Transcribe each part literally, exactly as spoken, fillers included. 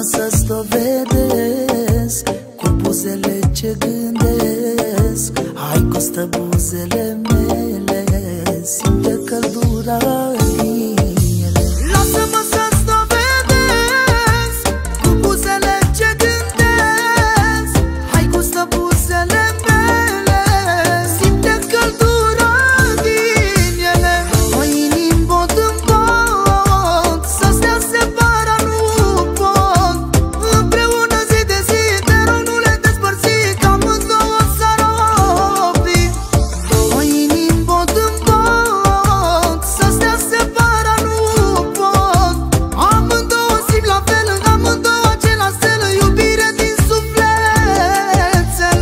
să-ți dovedesc cu buzele ce gândesc. Hai, costă buzele mele, simte căldura din ele. Lasă-mă să-ți dovedesc cu buzele ce gândesc. Hai, costă buzele mele, simte căldura din ele. O inimi bot în bot, să stea separat nu pot. Împreună zi de zi, de rău nu le despărți, că amândouă s-ar opi. O inimi bot în bot, să stea separat nu pot. Amândouă simt la fel, amândouă același fel, iubire din sufletel.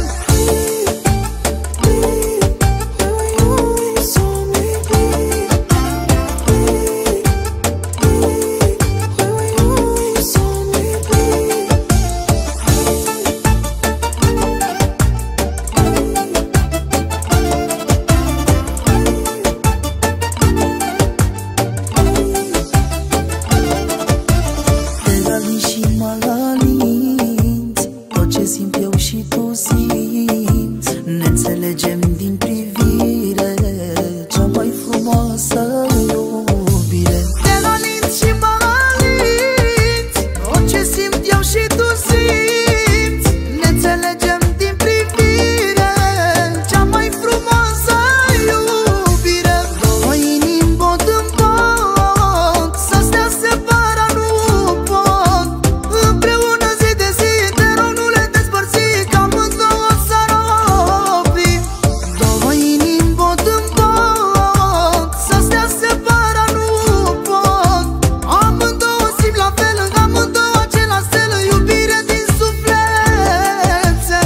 Te alinzi și mă alinzi, tot ce simt eu și tu simți. Ne înțelegem din privire, cea mai frumoasă iubire. Te alinzi și mă alinzi, tot ce simt eu și tu simți. Ne înțelegem din privire, cea mai frumoasă iubire. Două inimi bot în bot, să stea separat nu pot. Împreună zi de zi, de rău nu le despărți, că amândouă s-ar opi. Două inimi bot în bot, să stea separat nu pot. Amândouă simt la fel, amândouă același fel, iubire din sufletel.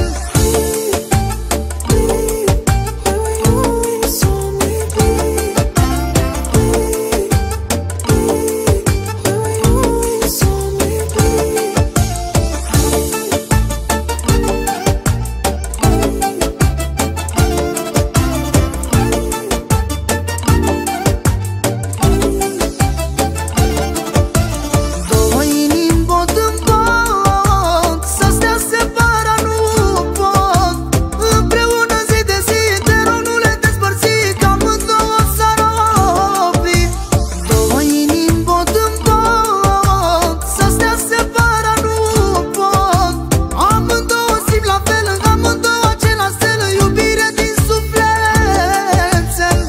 Două inimi bot în bot, să stea separat nu pot. Împreună zi de zi, de rău nu le despărți, că amândouă s-ar opi. Două inimi bot în bot, să stea separat nu pot. Amândouă simt la fel, amândouă același fel, iubire din sufletel.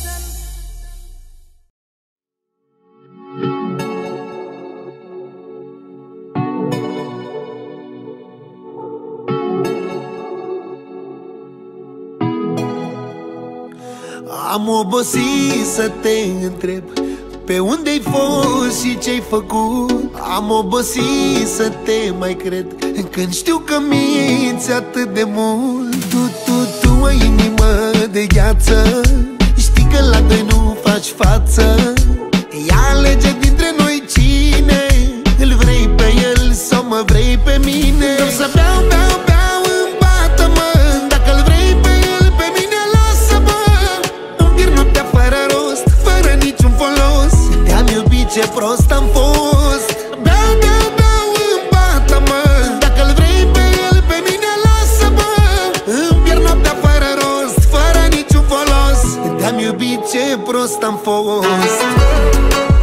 Am obosit să te întreb pe unde-ai fost și ce-ai făcut. Am obosit să te mai cred când știu că minți atât de mult. Tu, tu, tu ai inimă de gheață, știi că la doi nu faci față. Ia alege dintre noi cine îl vrei pe el sau mă vrei pe mine. Vreau să beau, beau, beau în bată-mă. Dacă-l vrei pe el, pe mine lasă-mă. Îmi pierd noaptea fără rost, fără niciun folos. Te-am iubit, ce prost am fost. Beau, beau, beau în bată-mă. Dacă-l vrei pe el, pe mine lasă-mă. Îmi pierd noaptea fără rost, fără niciun folos. Te-am iubit, ce prost am fost.